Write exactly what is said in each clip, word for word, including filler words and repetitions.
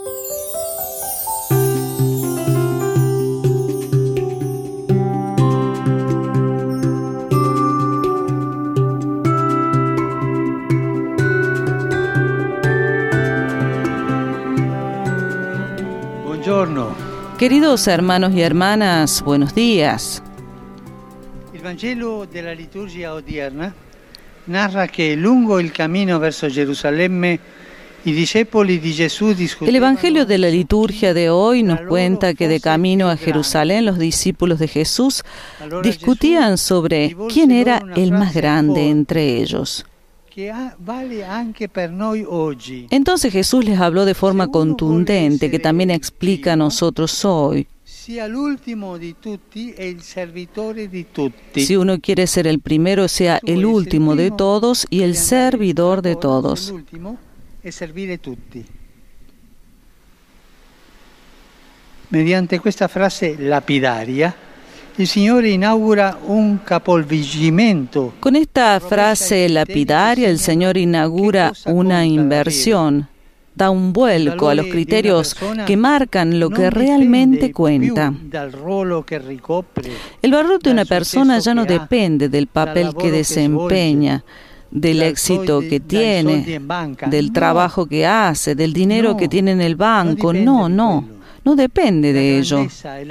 Queridos hermanos y hermanas, buenos días. Il Vangelo della liturgia odierna narra che lungo il cammino verso Gerusalemme i discepoli di Gesù discutevano. El Evangelio de la liturgia de hoy nos cuenta que de camino a Jerusalén los discípulos de Jesús discutían sobre quién era el más grande entre ellos. Entonces Jesús les habló de forma contundente, que también explica a nosotros hoy. Si uno quiere ser el primero, sea el último de todos y el servidor de todos. Mediante questa frase lapidaria, el Señor inaugura un capovolgimento. Con esta frase lapidaria, el Señor inaugura una inversión, da un vuelco a los criterios que marcan lo que realmente cuenta. El valor de una persona ya no depende del papel que desempeña, del éxito que tiene, del trabajo que hace, del dinero que tiene en el banco. No, no. No depende de ello.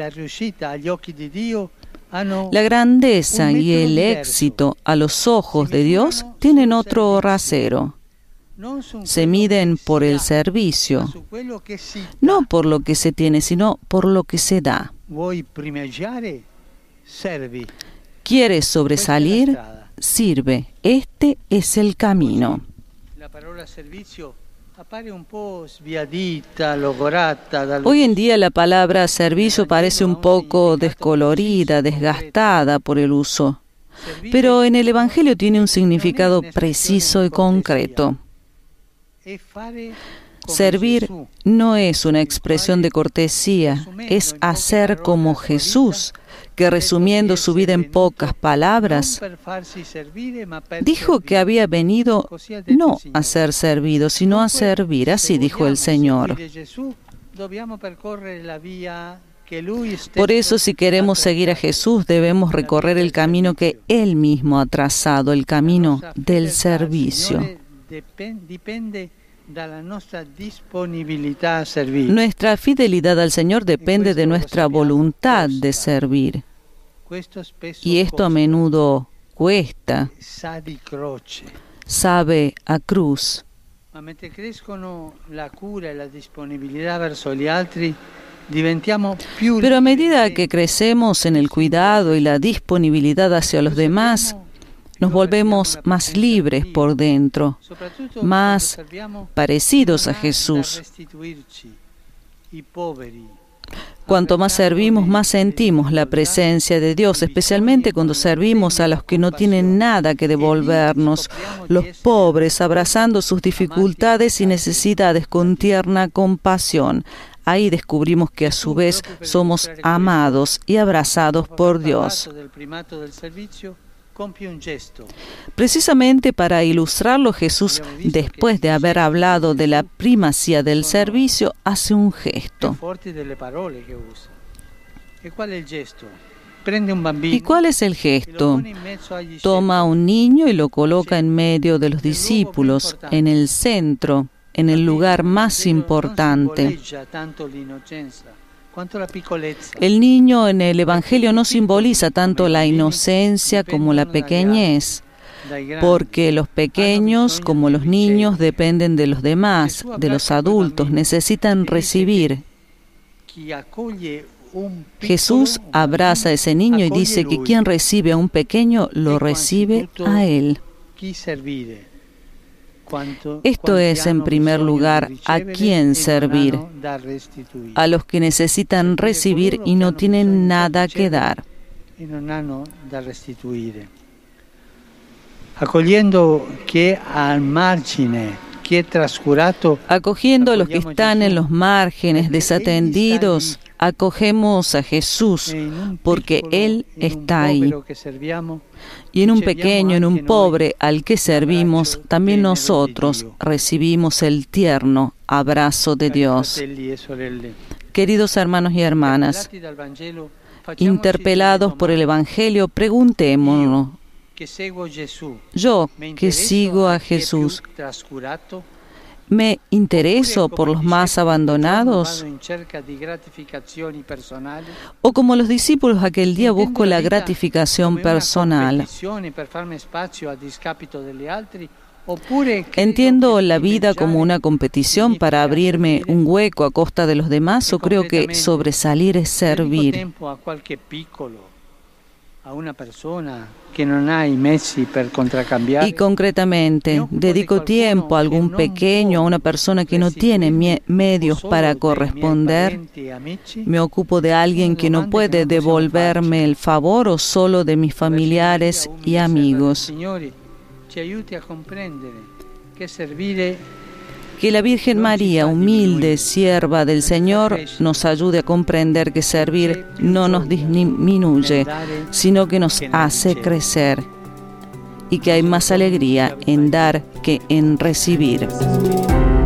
La grandeza y el éxito a los ojos de Dios tienen otro rasero. Se miden por el servicio, no por lo que se tiene, sino por lo que se da. ¿Quieres sobresalir? Sirve. Este es el camino. Hoy en día la palabra servicio parece un poco descolorida, desgastada por el uso, pero en el Evangelio tiene un significado preciso y concreto. Servir no es una expresión de cortesía, es hacer como Jesús, que resumiendo su vida en pocas palabras, dijo que había venido no a ser servido, sino a servir. Así dijo el Señor. Por eso, si queremos seguir a Jesús, debemos recorrer el camino que Él mismo ha trazado, el camino del servicio. Nuestra fidelidad al Señor depende de nuestra voluntad de servir. Y esto a menudo cuesta, sabe a cruz. Pero a medida que crecemos en el cuidado y la disponibilidad hacia los demás, nos volvemos más libres por dentro, más parecidos a Jesús. Cuanto más servimos, más sentimos la presencia de Dios, especialmente cuando servimos a los que no tienen nada que devolvernos, los pobres, abrazando sus dificultades y necesidades con tierna compasión. Ahí descubrimos que a su vez somos amados y abrazados por Dios. Precisamente para ilustrarlo, Jesús, después de haber hablado de la primacía del servicio, hace un gesto. ¿Y cuál es el gesto? Toma a un niño y lo coloca en medio de los discípulos, en el centro, en el lugar más importante. El niño en el Evangelio no simboliza tanto la inocencia como la pequeñez, porque los pequeños, como los niños, dependen de los demás, de los adultos, necesitan recibir. Jesús abraza a ese niño y dice que quien recibe a un pequeño, lo recibe a él. Esto es, en primer lugar, a quién servir, a los que necesitan recibir y no tienen nada que dar. Acogiendo que al margine, que trascurato, acogiendo a los que están en los márgenes, desatendidos, acogemos a Jesús porque Él está ahí. Y en un pequeño, en un pobre al que servimos, también nosotros recibimos el tierno abrazo de Dios. Queridos hermanos y hermanas, interpelados por el Evangelio, preguntémonos: yo, que sigo a Jesús, ¿me intereso por los más abandonados? ¿O como los discípulos aquel día busco la gratificación personal? ¿Entiendo la vida como una competición para abrirme un hueco a costa de los demás, o creo que sobresalir es servir? Y concretamente, dedico tiempo a algún pequeño, a una persona que no tiene medios para corresponder. ¿Me ocupo de alguien que no puede devolverme el favor, o solo de mis familiares y amigos? Que la Virgen María, humilde sierva del Señor, nos ayude a comprender que servir no nos disminuye, sino que nos hace crecer, y que hay más alegría en dar que en recibir.